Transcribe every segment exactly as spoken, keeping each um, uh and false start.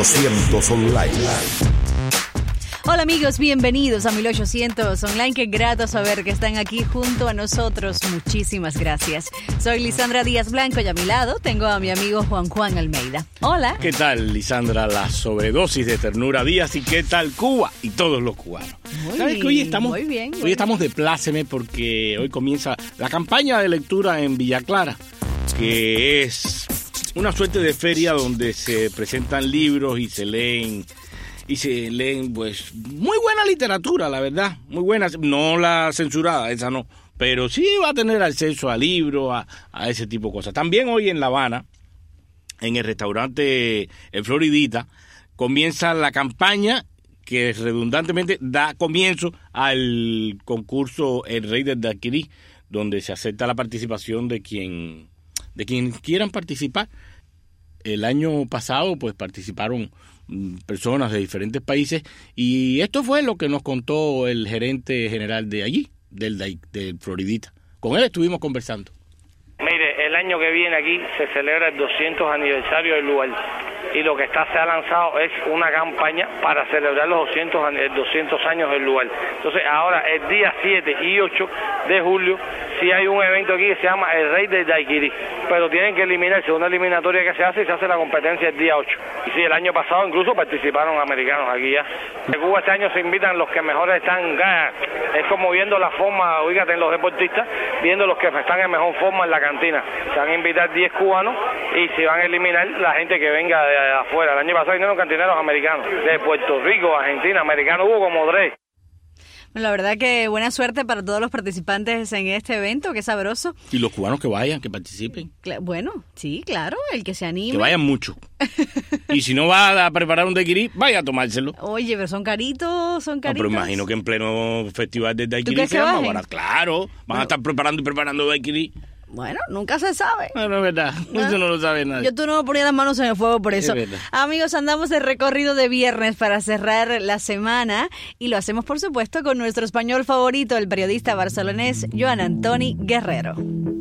ochocientos Online. Hola amigos, bienvenidos a mil ochocientos Online. Qué grato saber que están aquí junto a nosotros. Muchísimas gracias. Soy Lisandra Díaz Blanco y a mi lado tengo a mi amigo Juan Juan Almeida. Hola. ¿Qué tal, Lisandra? La sobredosis de ternura Díaz. ¿Y qué tal Cuba y todos los cubanos? Muy ¿Sabes que hoy estamos, muy bien, muy hoy estamos de pláceme porque hoy comienza la campaña de lectura en Villa Clara, que es una suerte de feria donde se presentan libros y se leen y se leen pues muy buena literatura, la verdad, muy buena, no la censurada, esa no, pero sí va a tener acceso a libros, a, a ese tipo de cosas. También hoy en La Habana, en el restaurante El Floridita, comienza la campaña que redundantemente da comienzo al concurso El Rey del Daiquiri, donde se acepta la participación de quien de quien quieran participar. El año pasado pues participaron personas de diferentes países y esto fue lo que nos contó el gerente general de allí, del, del Floridita. Con él estuvimos conversando. Mire, el año que viene aquí se celebra el doscientos aniversario del lugar y lo que está se ha lanzado es una campaña para celebrar los doscientos, doscientos años del lugar. Entonces ahora el día siete y ocho de julio sí hay un evento aquí que se llama El Rey del Daiquiri, pero tienen que eliminarse una eliminatoria que se hace y se hace la competencia el día ocho. Y sí, el año pasado incluso participaron americanos aquí ya. En Cuba este año se invitan los que mejores están, es como viendo la forma, oígate, en los deportistas, viendo los que están en mejor forma en la cantina. Se van a invitar diez cubanos y se van a eliminar la gente que venga de afuera. El año pasado vinieron cantineros americanos, de Puerto Rico, Argentina, americanos, hubo como tres. La verdad que buena suerte para todos los participantes en este evento, qué sabroso. Y los cubanos que vayan, que participen. Cla- bueno, sí, claro, el que se anime. Que vayan mucho. Y si no va a preparar un daiquiri, vaya a tomárselo. Oye, pero son caritos, son caritos. No, pero imagino que en pleno festival de daiquiri crees que se bajen? van a Claro, van Bueno. a estar preparando y preparando daiquiri. Bueno, nunca se sabe. Bueno, es verdad, eso no lo sabe nadie. Yo tú no me ponía las manos en el fuego por eso. Es verdad. Amigos, andamos de recorrido de viernes para cerrar la semana y lo hacemos, por supuesto, con nuestro español favorito, el periodista barcelonés Joan Antoni Guerrero.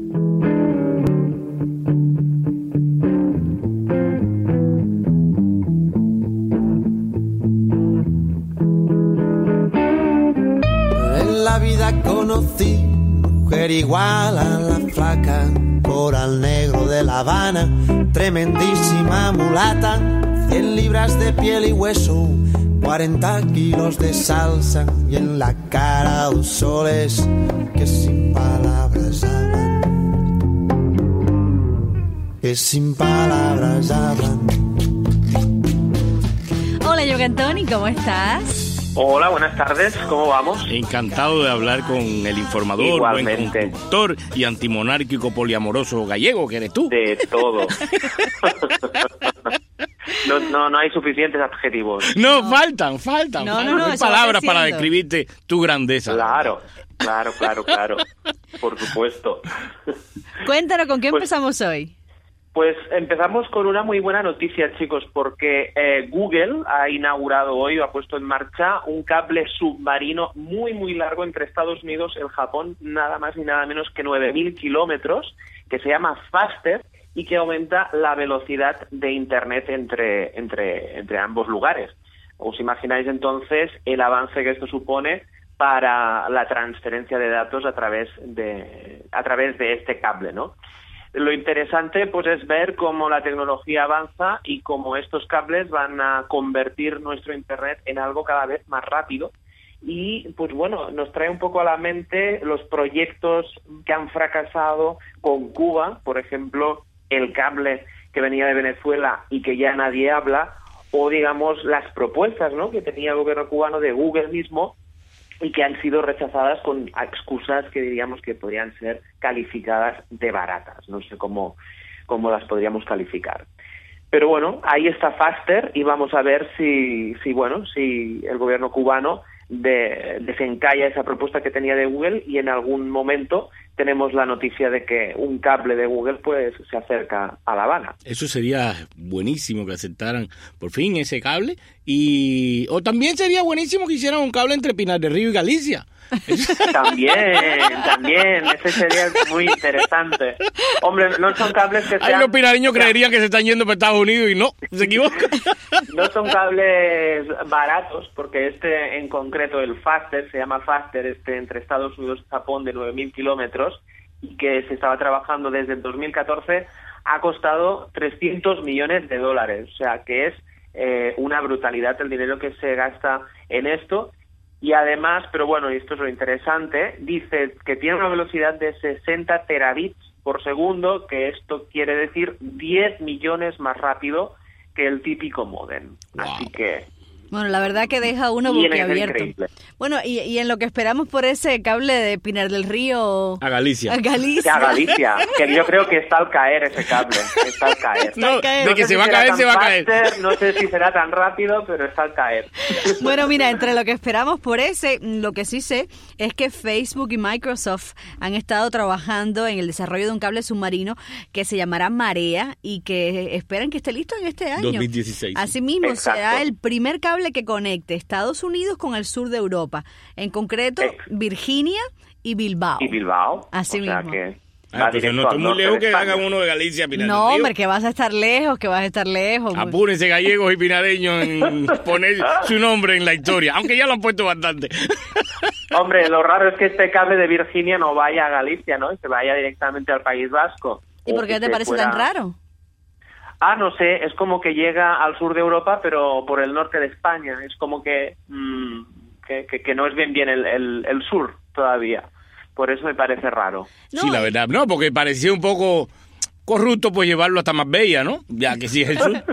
En la vida conocí mujer igual a la flaca, coral negro de La Habana, tremendísima mulata, cien libras de piel y hueso, cuarenta kilos de salsa y en la cara dos soles que sin palabras hablan, que sin palabras hablan. Hola, Joan Antoni, ¿cómo estás? Hola, buenas tardes, ¿cómo vamos? Encantado de hablar con el informador, Igualmente. buen conductor y antimonárquico poliamoroso gallego que eres tú. De todo. No, no, no hay suficientes adjetivos. No, faltan, faltan. No, faltan. no, no, hay eso va palabras para creciendo. describirte tu grandeza. Claro, claro, claro, claro. Por supuesto. Cuéntanos, ¿con qué Pues- empezamos hoy? Pues empezamos con una muy buena noticia, chicos, porque eh, Google ha inaugurado hoy, o ha puesto en marcha un cable submarino muy, muy largo entre Estados Unidos y el Japón, nada más ni nada menos que nueve mil kilómetros, que se llama Faster y que aumenta la velocidad de Internet entre, entre, entre ambos lugares. ¿Os imagináis entonces el avance que esto supone para la transferencia de datos a través de, a través de este cable, ¿no? Lo interesante pues es ver cómo la tecnología avanza y cómo estos cables van a convertir nuestro Internet en algo cada vez más rápido y pues bueno, nos trae un poco a la mente los proyectos que han fracasado con Cuba, por ejemplo, el cable que venía de Venezuela y que ya nadie habla, o digamos las propuestas, ¿no?, que tenía el gobierno cubano de Google mismo y que han sido rechazadas con excusas que diríamos que podrían ser calificadas de baratas. No sé cómo, cómo las podríamos calificar. Pero bueno, ahí está Faster y vamos a ver si, si bueno, si el gobierno cubano de, desencalla esa propuesta que tenía de Google y en algún momento tenemos la noticia de que un cable de Google pues se acerca a La Habana. Eso sería buenísimo que aceptaran por fin ese cable, y o también sería buenísimo que hicieran un cable entre Pinar del Río y Galicia. También, también, ese sería muy interesante. Hombre, no son cables que sean... Ahí los pinareños creerían que se están yendo para Estados Unidos y no, se equivocan. No son cables baratos, porque este en concreto, el Faster, se llama Faster, este entre Estados Unidos y Japón, de nueve mil kilómetros, y que se estaba trabajando desde el dos mil catorce, ha costado trescientos millones de dólares. O sea, que es eh, una brutalidad el dinero que se gasta en esto. Y además, pero bueno, y esto es lo interesante, dice que tiene una velocidad de sesenta terabits por segundo, que esto quiere decir diez millones más rápido que el típico módem. Wow. Así que... Bueno, la verdad que deja uno boquiabierto. Bueno, y, y en lo que esperamos por ese cable de Pinar del Río... A Galicia. A Galicia. A Galicia, que yo creo que está al caer ese cable, está al caer. No, caer. de que no se sé va si a caer, se va a faster, caer. No sé si será tan rápido, pero está al caer. Bueno, mira, entre lo que esperamos por ese, lo que sí sé es que Facebook y Microsoft han estado trabajando en el desarrollo de un cable submarino que se llamará Marea y que esperan que esté listo en este año. dos mil dieciséis. Asimismo, Exacto. será el primer cable que conecte Estados Unidos con el sur de Europa, en concreto Ex- Virginia y Bilbao. Y Bilbao. Así o sea mismo. que Ah, entonces no estoy muy lejos que hagan uno de Galicia, Pinar No, del Río. hombre, que vas a estar lejos, que vas a estar lejos. Apúrense gallegos y pinareños en poner su nombre en la historia, aunque ya lo han puesto bastante. Hombre, lo raro es que este cable de Virginia no vaya a Galicia, ¿no? Y se vaya directamente al País Vasco. ¿Y por qué te parece fuera... tan raro? Ah, no sé, es como que llega al sur de Europa, pero por el norte de España. Es como que mmm, que, que, que no es bien bien el, el, el sur todavía. Por eso me parece raro. No, Sí, la verdad. No, porque parecía un poco corrupto pues llevarlo hasta Marbella, ¿no? Ya que sí es el sur.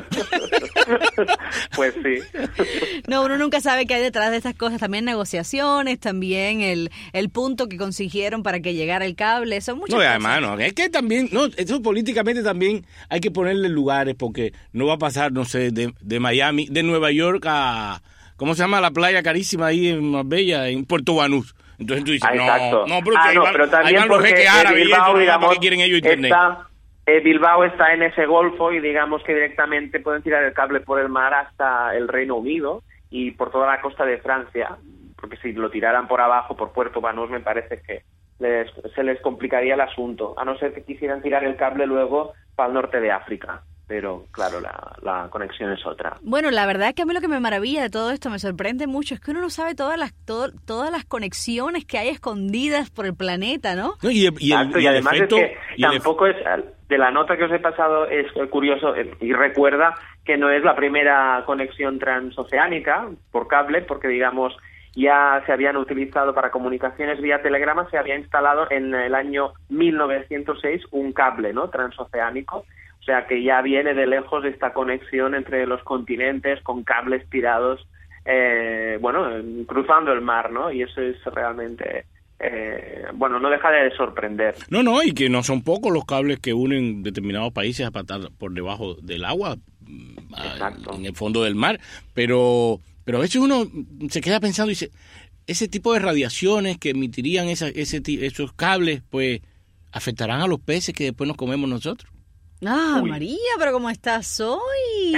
Pues sí. No, uno nunca sabe qué hay detrás de estas cosas. También negociaciones, también el, el punto que consiguieron para que llegara el cable. Son muchas No, y cosas. además, no, es que también, no, eso políticamente también hay que ponerle lugares, porque no va a pasar, no sé, de, de Miami, de Nueva York a, ¿cómo se llama la playa carísima ahí en Marbella? En Puerto Banús. Entonces tú dices, Ah, no, exacto. no, pero, Ah, ahí no, van, pero ahí también van los porque jeques eh, árabes y Bilbao, eso, ¿para digamos, qué quieren ellos internet? está, eh, Bilbao está en ese golfo y digamos que directamente pueden tirar el cable por el mar hasta el Reino Unido y por toda la costa de Francia, porque si lo tiraran por abajo, por Puerto Banús, me parece que les, se les complicaría el asunto, a no ser que quisieran tirar el cable luego para el norte de África. Pero, claro, la, la conexión es otra. Bueno, la verdad es que a mí lo que me maravilla de todo esto, me sorprende mucho, es que uno no sabe todas las todo, todas las conexiones que hay escondidas por el planeta, ¿no? No, y, el, y, el, Exacto, y y el además efecto, es que y el tampoco es, de la nota que os he pasado es curioso, y recuerda que no es la primera conexión transoceánica por cable, porque digamos ya se habían utilizado para comunicaciones vía telegrama, se había instalado en el año mil novecientos seis un cable, ¿no?, transoceánico. O sea que ya viene de lejos esta conexión entre los continentes con cables tirados, eh, bueno, cruzando el mar, ¿no? Y eso es realmente, eh, bueno, no deja de sorprender. No, no, y que no son pocos los cables que unen determinados países a patar por debajo del agua, Exacto. en el fondo del mar, pero, pero a veces uno se queda pensando y dice, ese tipo de radiaciones que emitirían esa, ese, esos cables, pues, afectarán a los peces que después nos comemos nosotros. Ah, Uy. María, pero ¿cómo estás hoy?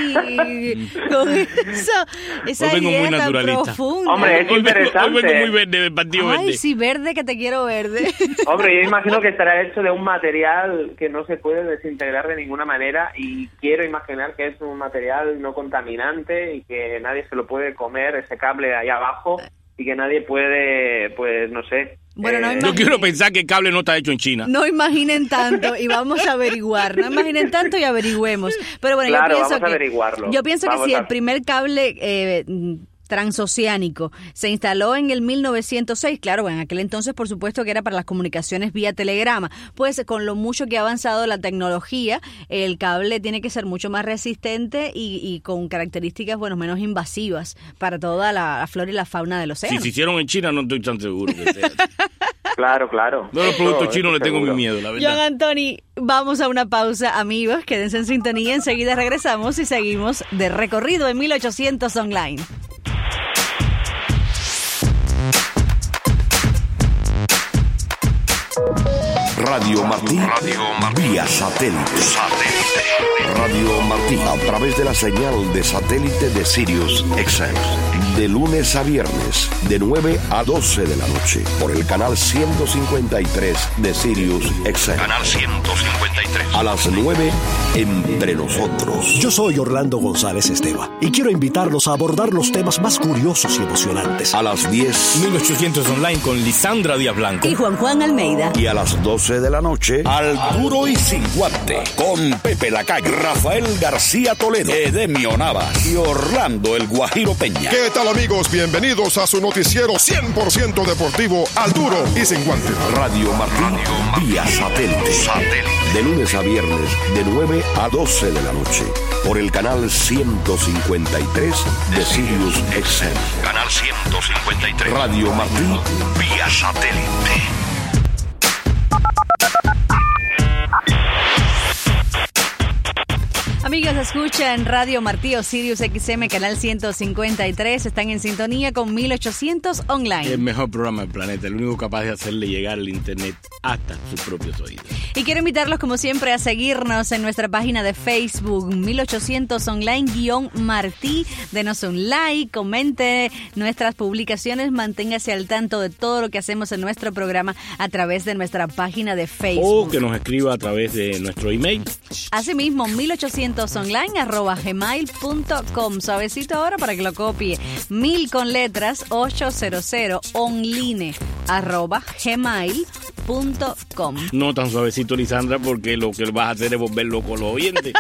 Con eso, esa Hoy vengo muy idea tan naturalista. profunda. Hombre, es Hoy vengo, interesante. hoy vengo muy verde, del partido Ay, verde. sí, verde, que te quiero verde. Hombre, yo imagino que estará hecho de un material que no se puede desintegrar de ninguna manera y quiero imaginar que es un material no contaminante y que nadie se lo puede comer, ese cable ahí abajo, y que nadie puede, pues, no sé... Bueno, no eh, imagino- Yo quiero pensar que el cable no está hecho en China. No imaginen tanto y vamos a averiguar. No imaginen tanto y averigüemos. Pero bueno, Claro, yo pienso vamos a que averiguarlo. yo pienso que Vamos si a- el primer cable eh, transoceánico se instaló en el mil novecientos seis, claro, en aquel entonces por supuesto que era para las comunicaciones vía telegrama, pues con lo mucho que ha avanzado la tecnología, el cable tiene que ser mucho más resistente y, y con características, bueno, menos invasivas para toda la, la flora y la fauna del Si océano. se hicieron en China no estoy tan seguro que sea. Claro, claro. No, los Eso, productos eso chinos le tengo mi seguro. miedo, la John verdad. Anthony, vamos a una pausa, amigos, quédense en sintonía, enseguida regresamos y seguimos de recorrido en mil ochocientos Online. Radio Martí, Radio Martí, vía satélite. satélite. Radio Martí, a través de la señal de satélite de Sirius X M. De lunes a viernes, de nueve a doce de la noche, por el canal ciento cincuenta y tres de Sirius X M. Canal ciento cincuenta y tres. A las nueve, Entre Nosotros. Yo soy Orlando González Esteva y quiero invitarlos a abordar los temas más curiosos y emocionantes. A las diez, mil ochocientos Online con Lisandra Díaz Blanco y Juan Juan Almeida. Y a las doce de la noche, Al Duro y Sin Guante, con Pepe Lacayo, Rafael García Toledo, Edemio Navas y Orlando El Guajiro Peña. ¿Qué tal, amigos? Bienvenidos a su noticiero cien por ciento deportivo, Al Duro y Sin Guante. Radio Martí, vía satélite. satélite. De lunes a viernes, de nueve a doce de la noche, por el canal ciento cincuenta y tres de Sirius X M. Canal ciento cincuenta y tres. Radio Martí, vía satélite. Amigos, escuchan Radio Martí o Sirius X M, canal ciento cincuenta y tres. Están en sintonía con mil ochocientos Online. El mejor programa del planeta, el único capaz de hacerle llegar el internet hasta sus propios oídos. Y quiero invitarlos, como siempre, a seguirnos en nuestra página de Facebook, mil ochocientos Online-Martí. Denos un like, comente nuestras publicaciones, manténgase al tanto de todo lo que hacemos en nuestro programa a través de nuestra página de Facebook. O que nos escriba a través de nuestro email. Asimismo, mil ochocientos online arroba gmail punto com. Suavecito ahora para que lo copie. Mil con letras, ochocientos online arroba gmail punto com. No tan suavecito, Lisandra, porque lo que vas a hacer es volver loco a los oyentes.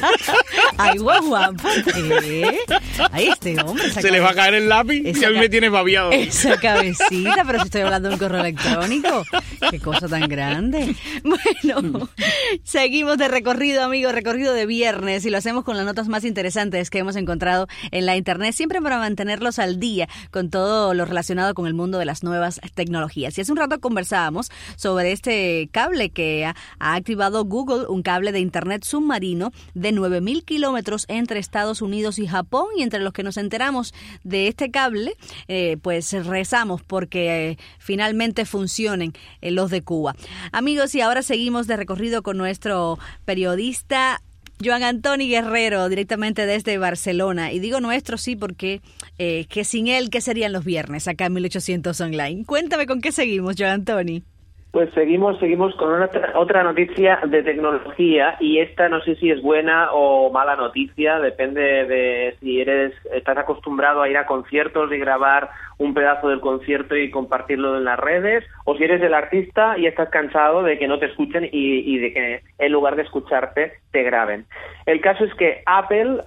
Ay, guau, ¿qué? Ay, este hombre. Se le va a caer el lápiz y a mí me tiene babiado. Esa cabecita, pero si estoy hablando de un correo electrónico. Qué cosa tan grande. Bueno, seguimos de recorrido, amigos, recorrido de viernes, y lo hacemos con las notas más interesantes que hemos encontrado en la internet, siempre para mantenerlos al día con todo lo relacionado con el mundo de las nuevas tecnologías. Y hace un rato conversábamos sobre este cable que ha, ha activado Google, un cable de internet submarino de nueve mil kilómetros entre Estados Unidos y Japón, y entre los que nos enteramos de este cable, eh, pues rezamos porque eh, finalmente funcionen eh, los de Cuba. Amigos, y ahora seguimos de recorrido con nuestro periodista Joan Antoni Guerrero, directamente desde Barcelona. Y digo nuestro, sí, porque eh, que sin él, ¿qué serían los viernes acá en mil ochocientos Online? Cuéntame con qué seguimos, Joan Antoni. Pues seguimos, seguimos con otra, otra noticia de tecnología, y esta no sé si es buena o mala noticia, depende de si eres estás acostumbrado a ir a conciertos y grabar un pedazo del concierto y compartirlo en las redes, o si eres el artista y estás cansado de que no te escuchen y, y de que en lugar de escucharte te graben. El caso es que Apple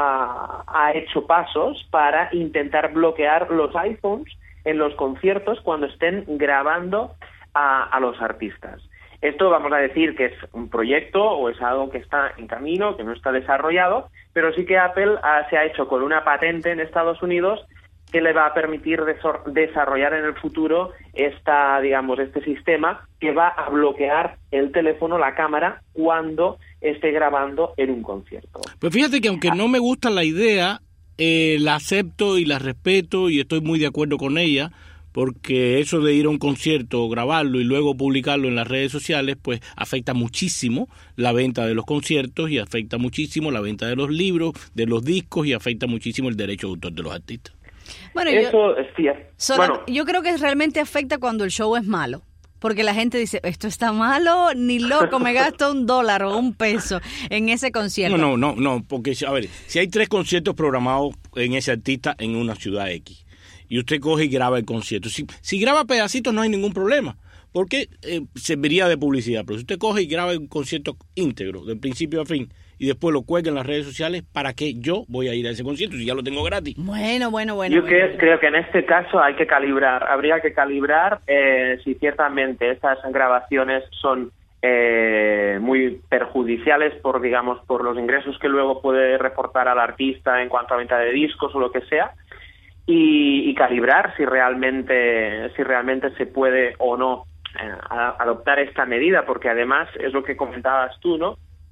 ha, ha hecho pasos para intentar bloquear los iPhones en los conciertos cuando estén grabando A, a los artistas. Esto vamos a decir que es un proyecto o es algo que está en camino, que no está desarrollado, pero sí que Apple ha, se ha hecho con una patente en Estados Unidos que le va a permitir desor- desarrollar en el futuro esta, digamos, este sistema que va a bloquear el teléfono, la cámara, cuando esté grabando en un concierto. Pues fíjate que aunque no me gusta la idea, eh, la acepto y la respeto y estoy muy de acuerdo con ella, porque eso de ir a un concierto, grabarlo y luego publicarlo en las redes sociales, pues afecta muchísimo la venta de los conciertos y afecta muchísimo la venta de los libros, de los discos, y afecta muchísimo el derecho de autor de los artistas. Bueno, eso yo, sí, solo, bueno. yo creo que realmente afecta cuando el show es malo. Porque la gente dice, esto está malo, ni loco, me gasto un dólar o un peso en ese concierto. No, no, no, no, porque, a ver, si hay tres conciertos programados en ese artista en una ciudad X, y usted coge y graba el concierto. Si, si graba pedacitos no hay ningún problema, porque eh, serviría de publicidad. Pero si usted coge y graba el concierto íntegro, de principio a fin, y después lo cuelga en las redes sociales, ¿para qué yo voy a ir a ese concierto si ya lo tengo gratis? Bueno, bueno, bueno. Yo bueno, creo, bueno. creo que en este caso hay que calibrar. Habría que calibrar eh, si ciertamente estas grabaciones son eh, muy perjudiciales por, digamos, por los ingresos que luego puede reportar al artista en cuanto a venta de discos o lo que sea. Y, y calibrar si realmente si realmente se puede o no eh, a, adoptar esta medida, porque además es lo que comentabas tú, ¿no?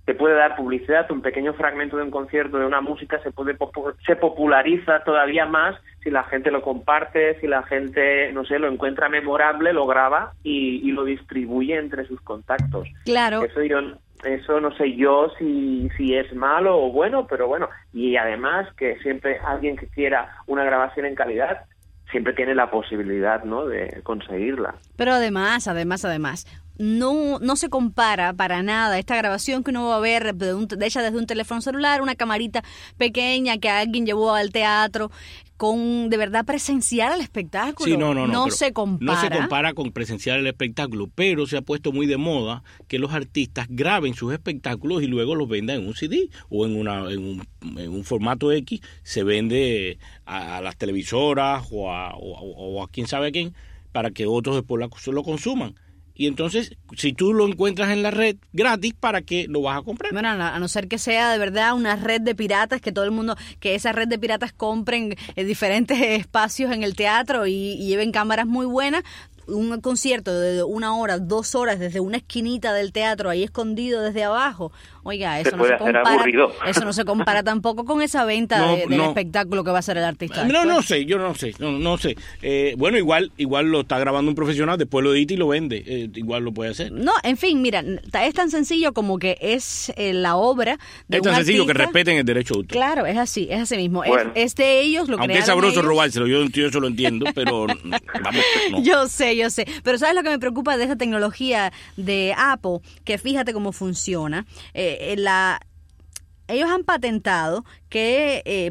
te puede dar publicidad, un pequeño fragmento de un concierto, de una música, se puede se populariza todavía más si la gente lo comparte, si la gente, no sé, lo encuentra memorable, lo graba y, y lo distribuye entre sus contactos. Claro. Eso yo, eso no sé yo si, si es malo o bueno, pero bueno. Y además que siempre alguien que quiera una grabación en calidad siempre tiene la posibilidad, ¿no?, de conseguirla. Pero además, además, además, no no se compara para nada esta grabación que uno va a ver de, un, de ella desde un teléfono celular, una camarita pequeña que alguien llevó al teatro, con de verdad presenciar el espectáculo. Sí, no, no, no, no se compara. No se compara con presenciar el espectáculo, pero se ha puesto muy de moda que los artistas graben sus espectáculos y luego los vendan en un C D o en, una, en, un, en un formato X, se vende a, a las televisoras o a, o, o a quién sabe a quién, para que otros después lo, lo consuman. Y entonces, si tú lo encuentras en la red gratis, ¿para qué lo vas a comprar? Bueno, a no ser que sea de verdad una red de piratas, que todo el mundo, que esa red de piratas compren eh, diferentes espacios en el teatro y, y lleven cámaras muy buenas. Un concierto de una hora, dos horas desde una esquinita del teatro ahí escondido desde abajo. Oiga, eso se no se compara. Eso no se compara tampoco con esa venta no, de, del no. espectáculo que va a hacer el artista. No, después. no sé, yo no sé, no, no sé. Eh, bueno, igual, igual lo está grabando un profesional, después lo edita y lo vende. Eh, igual lo puede hacer. No, en fin, mira, es tan sencillo como que es eh, la obra de Es tan un sencillo artista. Que respeten el derecho de autor. Claro, es así, es así mismo. Bueno. Es, es de ellos, lo Aunque es sabroso robárselo, yo, yo eso lo entiendo, pero vamos, no. Yo sé, yo sé. Pero ¿sabes lo que me preocupa de esta tecnología de Apple? Que fíjate cómo funciona. Eh, la Ellos han patentado que eh,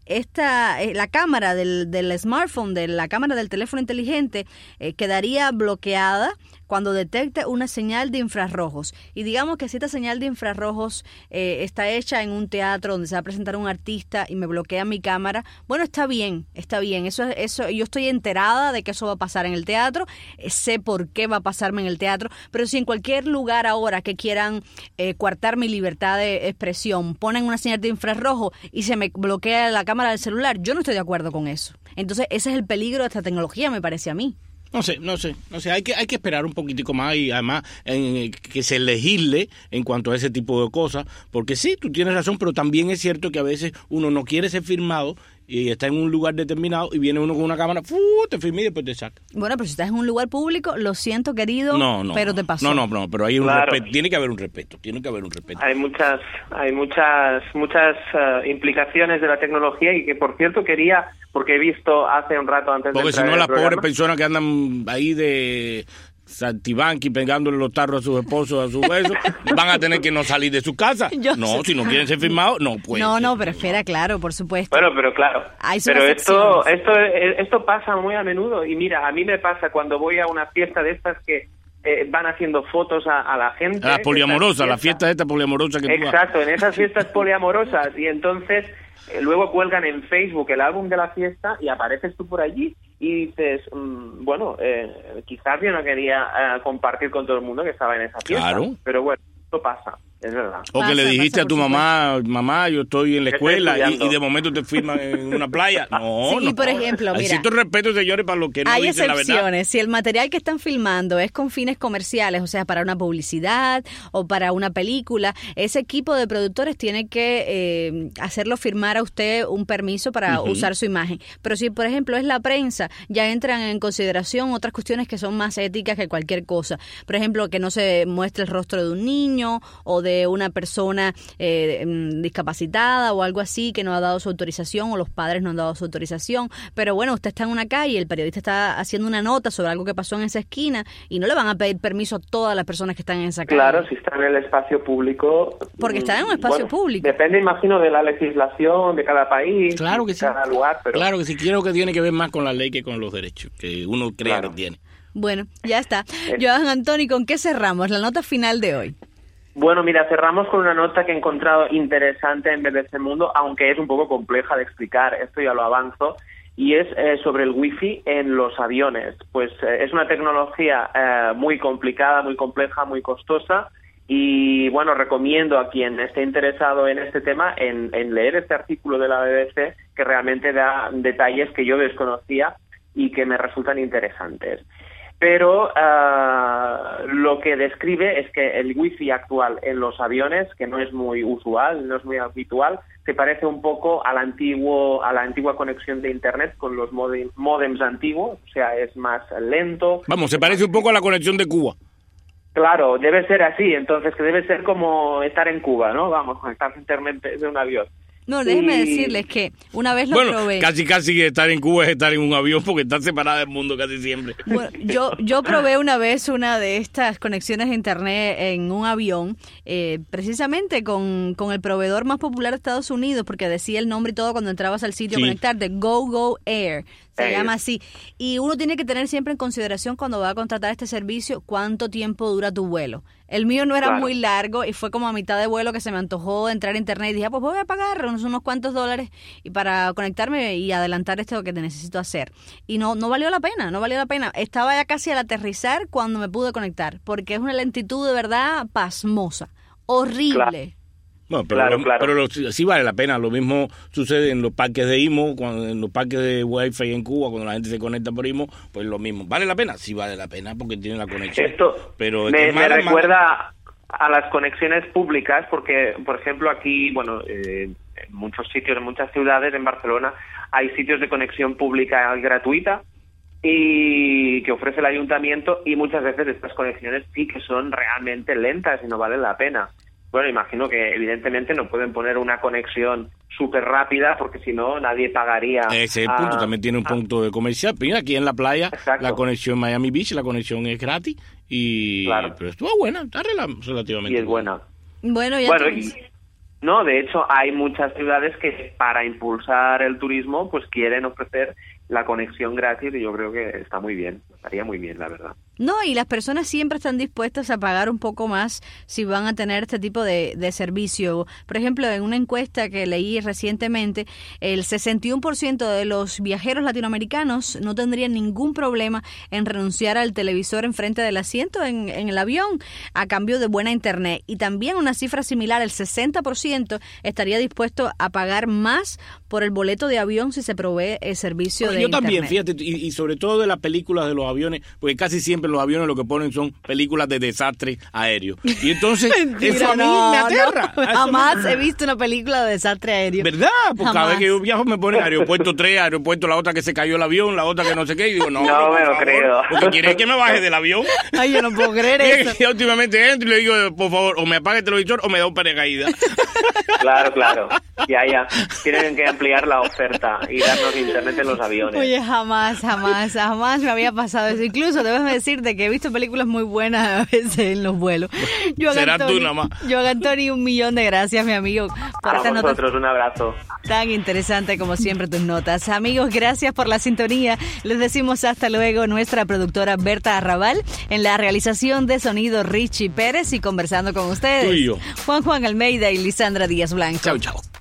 esta eh, la cámara del, del smartphone, de la cámara del teléfono inteligente, eh, quedaría bloqueada cuando detecte una señal de infrarrojos. Y digamos que si esta señal de infrarrojos eh, está hecha en un teatro donde se va a presentar un artista y me bloquea mi cámara, bueno, está bien, está bien. Eso, eso, yo estoy enterada de que eso va a pasar en el teatro, eh, sé por qué va a pasarme en el teatro, pero si en cualquier lugar ahora que quieran eh, coartar mi libertad de expresión ponen una señal de infrarrojo y se me bloquea la cámara del celular, yo no estoy de acuerdo con eso. Entonces ese es el peligro de esta tecnología, me parece a mí. No sé, no sé, no sé, hay que hay que esperar un poquitico más y además en, que se legisle en cuanto a ese tipo de cosas, porque sí, tú tienes razón, pero también es cierto que a veces uno no quiere ser firmado y está en un lugar determinado y viene uno con una cámara, ¡fu! Te firma y después te saca. Bueno, pero si estás en un lugar público, lo siento, querido, no, no, pero te pasó. No, no, no, pero hay un claro. respeto, tiene que haber un respeto, tiene que haber un respeto. Hay muchas, hay muchas, muchas uh, implicaciones de la tecnología y que, por cierto, quería, porque he visto hace un rato antes porque de si no las pobres personas que andan ahí de saltibanqui pegándole los tarros a sus esposos, a sus besos, van a tener que no salir de su casa. Yo no, sé. Si no quieren ser firmados, no pueden. No, no, pero espera, claro, por supuesto. Bueno, pero claro. Pero esto, esto, esto pasa muy a menudo y mira, a mí me pasa cuando voy a una fiesta de estas que eh, van haciendo fotos a, a la gente. A las poliamorosas, la fiesta esta poliamorosa que tú Exacto, en esas fiestas poliamorosas y entonces eh, luego cuelgan en Facebook el álbum de la fiesta y apareces tú por allí. Y dices, mmm, bueno, eh, quizás yo no quería eh, compartir con todo el mundo que estaba en esa fiesta. Claro. Pero bueno, esto pasa, es verdad. O pasa, que le dijiste pasa, a tu mamá, mamá, yo estoy en la escuela y, y de momento te firman en una playa. No, sí, no. por ejemplo, mira. Hay cierto respeto, señores, para los que no hay dicen la verdad. Hay excepciones. Si el material que están filmando es con fines comerciales, o sea, para una publicidad o para una película, ese equipo de productores tiene que eh, hacerlo firmar a usted un permiso para uh-huh. usar su imagen. Pero si, por ejemplo, es la prensa, ya entran en consideración otras cuestiones que son más éticas que cualquier cosa. Por ejemplo, que no se muestre el rostro de un niño o de una persona eh, discapacitada o algo así que no ha dado su autorización o los padres no han dado su autorización. Pero bueno, usted está en una calle, el periodista está haciendo una nota sobre algo que pasó en esa esquina y no le van a pedir permiso a todas las personas que están en esa calle. Claro, si está en el espacio público. Porque está en un espacio bueno, público. Depende, imagino, de la legislación de cada país, claro que de sí. cada lugar. Pero... Claro que sí, quiero que tiene que ver más con la ley que con los derechos, que uno crea claro. que tiene. Bueno, ya está. Joan Antoni, ¿con qué cerramos la nota final de hoy? Bueno, mira, cerramos con una nota que he encontrado interesante en B B C Mundo, aunque es un poco compleja de explicar, esto ya lo avanzo, y es eh, sobre el wifi en los aviones. Pues eh, es una tecnología eh, muy complicada, muy compleja, muy costosa, y bueno, recomiendo a quien esté interesado en este tema en, en leer este artículo de la B B C, que realmente da detalles que yo desconocía y que me resultan interesantes. pero uh, lo que describe es que el wifi actual en los aviones, que no es muy usual, no es muy habitual, se parece un poco al antiguo, a la antigua conexión de internet con los modem, modems antiguos, o sea, es más lento. Vamos, se parece un poco a la conexión de Cuba. Claro, debe ser así, entonces que debe ser como estar en Cuba, ¿no? Vamos, conectarse a internet de un avión. No, déjeme y... decirles que una vez lo bueno, probé. Casi, casi estar en Cuba es estar en un avión porque están separadas del mundo casi siempre. Bueno, yo, yo probé una vez una de estas conexiones a internet en un avión, eh, precisamente con, con el proveedor más popular de Estados Unidos, porque decía el nombre y todo cuando entrabas al sitio sí. a conectarte, GoGo Air. Se Air. llama así. Y uno tiene que tener siempre en consideración cuando va a contratar este servicio cuánto tiempo dura tu vuelo. El mío no era Claro. muy largo y fue como a mitad de vuelo que se me antojó entrar a internet y dije, ah, pues voy a pagar unos, unos cuantos dólares y para conectarme y adelantar esto que te necesito hacer. Y no no valió la pena, no valió la pena. Estaba ya casi al aterrizar cuando me pude conectar, porque es una lentitud de verdad pasmosa, horrible. Claro. Bueno, pero, Claro, lo, claro. pero lo, sí vale la pena. Lo mismo sucede en los parques de I M O, cuando, en los parques de Wi-Fi en Cuba, cuando la gente se conecta por I M O, pues lo mismo. ¿Vale la pena? Sí vale la pena porque tiene la conexión. Esto pero me, es me mala, recuerda mala. a las conexiones públicas, porque, por ejemplo, aquí, bueno, eh, en muchos sitios, en muchas ciudades, en Barcelona, hay sitios de conexión pública gratuita y que ofrece el ayuntamiento, y muchas veces estas conexiones sí que son realmente lentas y no valen la pena. Bueno, imagino que evidentemente no pueden poner una conexión súper rápida porque si no nadie pagaría. Ese es el a, punto, también tiene un a, punto de comercial. Mira, aquí en la playa, Exacto. la conexión Miami Beach, la conexión es gratis, y Claro. pero estuvo buena, está rela- relativamente y es buena. Bueno, ya Bueno, tú- y, no, de hecho hay muchas ciudades que para impulsar el turismo pues quieren ofrecer la conexión gratis y yo creo que está muy bien, estaría muy bien, la verdad. No, y las personas siempre están dispuestas a pagar un poco más si van a tener este tipo de, de servicio. Por ejemplo, en una encuesta que leí recientemente, el sesenta y uno por ciento de los viajeros latinoamericanos no tendrían ningún problema en renunciar al televisor enfrente del asiento en, en el avión a cambio de buena internet. Y también una cifra similar, el sesenta por ciento estaría dispuesto a pagar más por el boleto de avión si se provee el servicio Bueno, de yo internet. también, fíjate, y, y sobre todo de las películas de los aviones, porque casi siempre los aviones lo que ponen son películas de desastre aéreo. Y entonces, Mentira, eso a mí no, me aterra. no. Eso Jamás me- he visto una película de desastre aéreo. ¿Verdad? Porque cada Jamás. vez que yo viajo me ponen aeropuerto tres, aeropuerto la otra que se cayó el avión, la otra que no sé qué, y digo, no, No por me lo favor, creo. Porque quiere que me baje del avión. Ay, yo no puedo creer Y eso. es que últimamente entro y le digo, por favor, o me apague el televisor o me da un paracaídas. Claro, claro. Ya, ya. Tienen que ampliar la oferta y darnos internet en los aviones. Oye, jamás, jamás, jamás me había pasado eso. Incluso debes decirte que he visto películas muy buenas a veces en los vuelos. Joan Será tú Anthony, nada más. Joan Anthony, un millón de gracias, mi amigo, por A estas notas vosotros un abrazo. tan interesantes como siempre tus notas. Amigos, gracias por la sintonía. Les decimos hasta luego. Nuestra productora Berta Arrabal, en la realización de sonido Richie Pérez, y conversando con ustedes, Tú y yo. Juan Juan Almeida y Lisandra Díaz Blanco. Chao, chao.